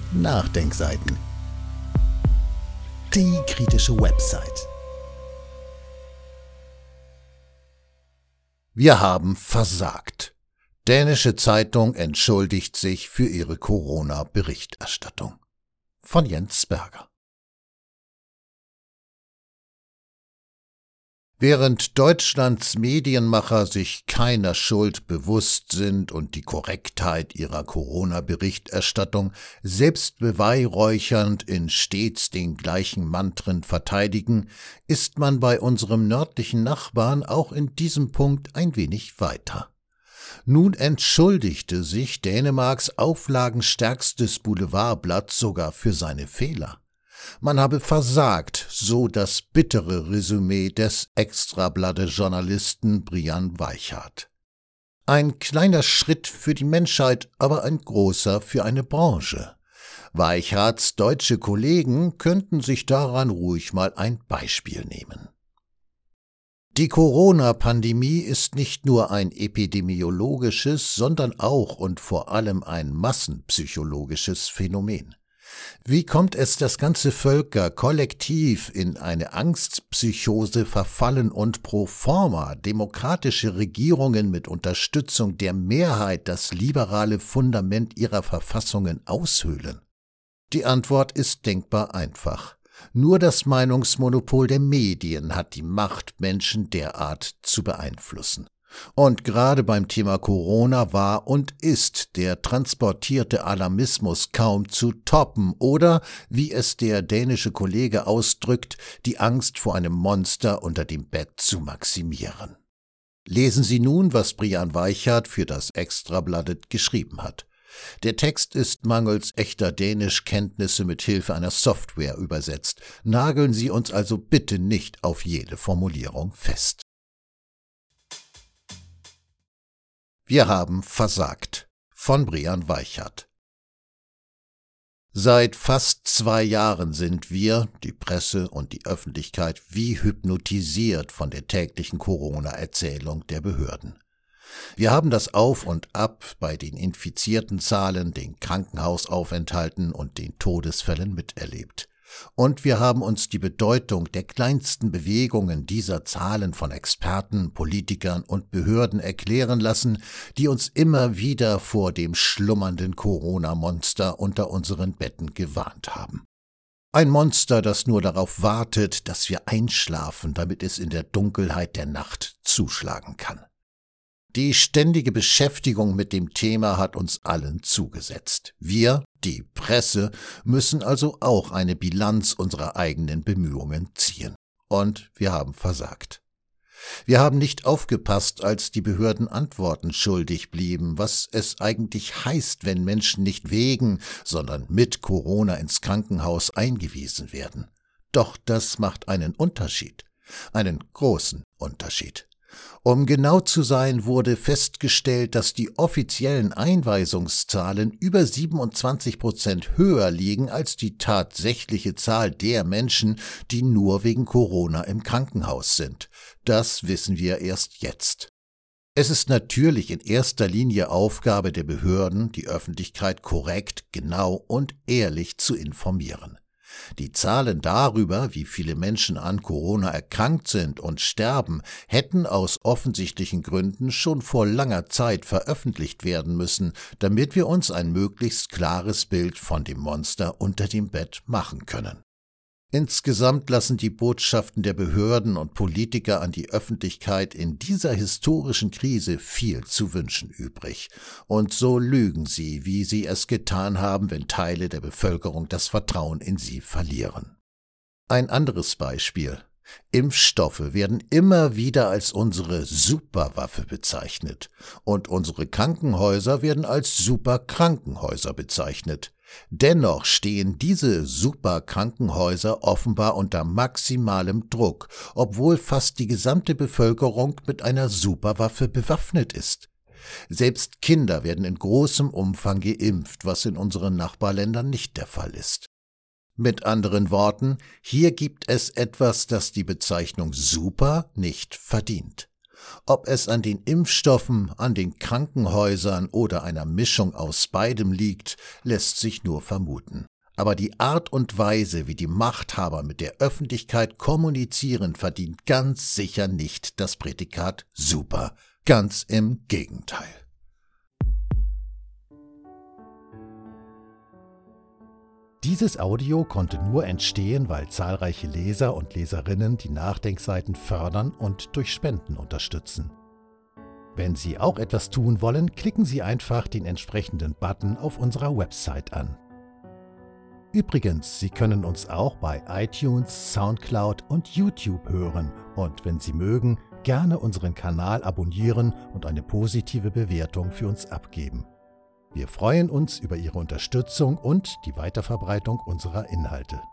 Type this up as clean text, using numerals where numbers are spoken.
Nachdenkseiten. Die kritische Website. Wir haben versagt. Dänische Zeitung entschuldigt sich für ihre Corona-Berichterstattung. Von Jens Berger. Während Deutschlands Medienmacher sich keiner Schuld bewusst sind und die Korrektheit ihrer Corona-Berichterstattung selbst beweihräuchernd in stets den gleichen Mantren verteidigen, ist man bei unserem nördlichen Nachbarn auch in diesem Punkt ein wenig weiter. Nun entschuldigte sich Dänemarks auflagenstärkstes Boulevardblatt sogar für seine Fehler. Man habe versagt, so das bittere Resümee des Extrabladet-Journalisten Brian Weichart. Ein kleiner Schritt für die Menschheit, aber ein großer für eine Branche. Weichharts deutsche Kollegen könnten sich daran ruhig mal ein Beispiel nehmen. Die Corona-Pandemie ist nicht nur ein epidemiologisches, sondern auch und vor allem ein massenpsychologisches Phänomen. Wie kommt es, dass ganze Völker kollektiv in eine Angstpsychose verfallen und pro forma demokratische Regierungen mit Unterstützung der Mehrheit das liberale Fundament ihrer Verfassungen aushöhlen? Die Antwort ist denkbar einfach. Nur das Meinungsmonopol der Medien hat die Macht, Menschen derart zu beeinflussen. Und gerade beim Thema Corona war und ist der transportierte Alarmismus kaum zu toppen oder, wie es der dänische Kollege ausdrückt, die Angst vor einem Monster unter dem Bett zu maximieren. Lesen Sie nun, was Brian Weichart für das Extrabladet geschrieben hat. Der Text ist mangels echter Dänischkenntnisse mit Hilfe einer Software übersetzt. Nageln Sie uns also bitte nicht auf jede Formulierung fest. Wir haben versagt. Von Brian Weichart. Seit fast 2 Jahren sind wir, die Presse und die Öffentlichkeit, wie hypnotisiert von der täglichen Corona-Erzählung der Behörden. Wir haben das Auf und Ab bei den infizierten Zahlen, den Krankenhausaufenthalten und den Todesfällen miterlebt. Und wir haben uns die Bedeutung der kleinsten Bewegungen dieser Zahlen von Experten, Politikern und Behörden erklären lassen, die uns immer wieder vor dem schlummernden Corona-Monster unter unseren Betten gewarnt haben. Ein Monster, das nur darauf wartet, dass wir einschlafen, damit es in der Dunkelheit der Nacht zuschlagen kann. Die ständige Beschäftigung mit dem Thema hat uns allen zugesetzt. Wir, die Presse, müssen also auch eine Bilanz unserer eigenen Bemühungen ziehen. Und wir haben versagt. Wir haben nicht aufgepasst, als die Behörden Antworten schuldig blieben, was es eigentlich heißt, wenn Menschen nicht wegen, sondern mit Corona ins Krankenhaus eingewiesen werden. Doch das macht einen Unterschied, einen großen Unterschied. Um genau zu sein, wurde festgestellt, dass die offiziellen Einweisungszahlen über 27% höher liegen als die tatsächliche Zahl der Menschen, die nur wegen Corona im Krankenhaus sind. Das wissen wir erst jetzt. Es ist natürlich in erster Linie Aufgabe der Behörden, die Öffentlichkeit korrekt, genau und ehrlich zu informieren. Die Zahlen darüber, wie viele Menschen an Corona erkrankt sind und sterben, hätten aus offensichtlichen Gründen schon vor langer Zeit veröffentlicht werden müssen, damit wir uns ein möglichst klares Bild von dem Monster unter dem Bett machen können. Insgesamt lassen die Botschaften der Behörden und Politiker an die Öffentlichkeit in dieser historischen Krise viel zu wünschen übrig. Und so lügen sie, wie sie es getan haben, wenn Teile der Bevölkerung das Vertrauen in sie verlieren. Ein anderes Beispiel. Impfstoffe werden immer wieder als unsere Superwaffe bezeichnet. Und unsere Krankenhäuser werden als Superkrankenhäuser bezeichnet. Dennoch stehen diese Superkrankenhäuser offenbar unter maximalem Druck, obwohl fast die gesamte Bevölkerung mit einer Superwaffe bewaffnet ist. Selbst Kinder werden in großem Umfang geimpft, was in unseren Nachbarländern nicht der Fall ist. Mit anderen Worten, hier gibt es etwas, das die Bezeichnung Super nicht verdient. Ob es an den Impfstoffen, an den Krankenhäusern oder einer Mischung aus beidem liegt, lässt sich nur vermuten. Aber die Art und Weise, wie die Machthaber mit der Öffentlichkeit kommunizieren, verdient ganz sicher nicht das Prädikat super. Ganz im Gegenteil. Dieses Audio konnte nur entstehen, weil zahlreiche Leser und Leserinnen die Nachdenkseiten fördern und durch Spenden unterstützen. Wenn Sie auch etwas tun wollen, klicken Sie einfach den entsprechenden Button auf unserer Website an. Übrigens, Sie können uns auch bei iTunes, Soundcloud und YouTube hören und wenn Sie mögen, gerne unseren Kanal abonnieren und eine positive Bewertung für uns abgeben. Wir freuen uns über Ihre Unterstützung und die Weiterverbreitung unserer Inhalte.